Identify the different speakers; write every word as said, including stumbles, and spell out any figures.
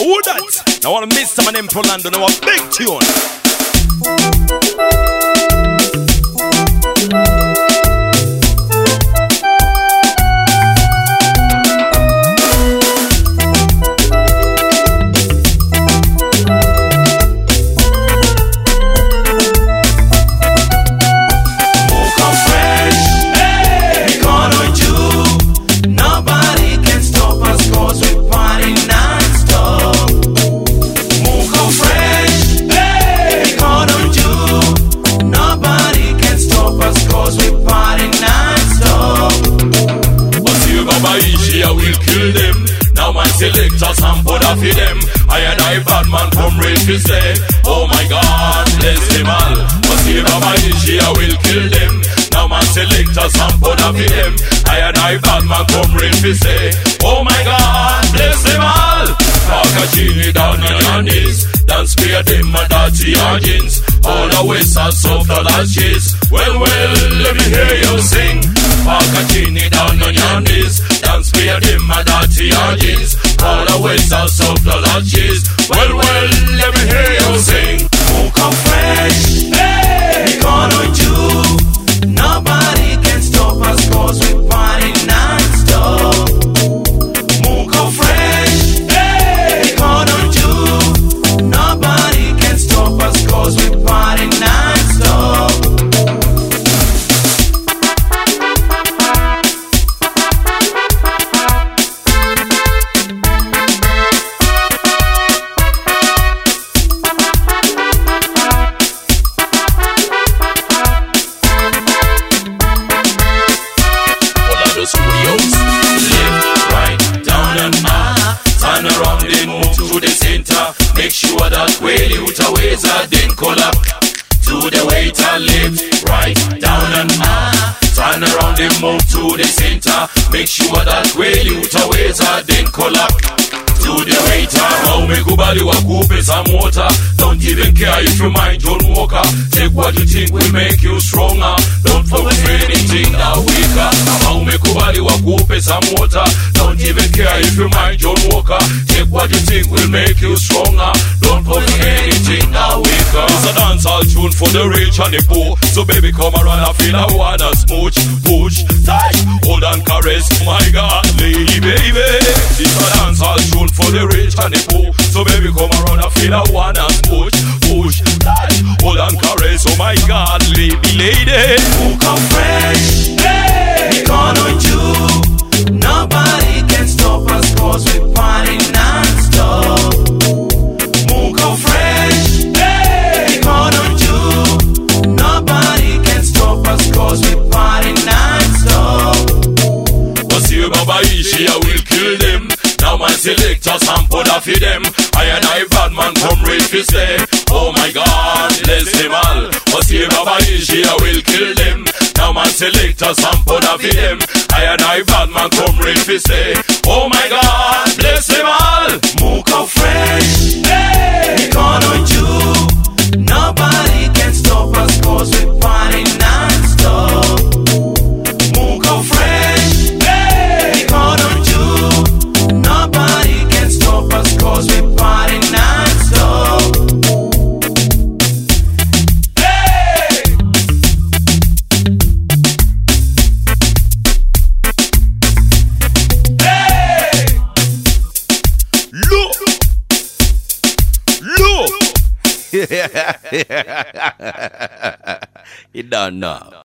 Speaker 1: who that? Now I want to miss some of them Prolando, now a big tune.
Speaker 2: Selectors and put off for them. I and I bad man come ready to say, oh my God, bless them all. But see Baba Ishi, I will kill them. Now man selectors and put off for them. I and I bad man come ready to say, oh my God, bless them all. Park a genie down on your knees. Don't spare them my dirty jeans. All the ways are soft all as cheese. Well, well, let me hear you sing. Park a genie down on your knees. Don't spare them my dirty jeans. All the ways are soft all as cheese. Well, well, let me hear you sing.
Speaker 3: Mocha fresh, hey, we gonna do. Nobody can stop us 'cause we party non-stop. Mocha fresh, hey, we gonna do. Nobody can stop us 'cause we party non-stop.
Speaker 2: Make sure that Kweli utaweza, then call up to the waiter, left, right, down and up. Turn around and move to the center. Make sure that Kweli utaweza, then call up to the waiter. Umekubali wakupe some water. Don't even care if you mind John Walker. Take what you think will make you stronger. Don't focus on anything that weaker. Umekubali wakupe some water. Don't even care if you mind John Walker. Take what you think will make you stronger. Don't focus on anything that weaker. It's a dancehall tune for the rich and the poor. So baby come around, I feel I wanna smooch, push, touch, hold and caress. My God, lady baby. It's a dancehall tune for the rich and the poor. So baby come around, I feel I wanna push, push, touch, hold and caress. Oh my God, lady, lady.
Speaker 3: Mocha fresh, hey, we gonna do. Nobody can stop us 'cause we party non-stop. Mocha fresh, hey, we gonna do. Nobody can stop us 'cause we party non-stop.
Speaker 2: But see Baba Ishi, I will kill them. Now my selectors and put off for them. I and I bad man come ready to say, oh my God, bless them all. But see Baba Ishi, I will kill them. Now my selectors and put off for them. I and I bad man come ready to say, oh my God, bless them all.
Speaker 3: Mocha fresh, hey, we gonna do. Nobody can stop us 'cause we party non-stop. Mocha fresh, hey, we gonna do. Nobody can stop us 'cause we party non-stop. Hey! Hey!
Speaker 1: Look! Look! You don't know.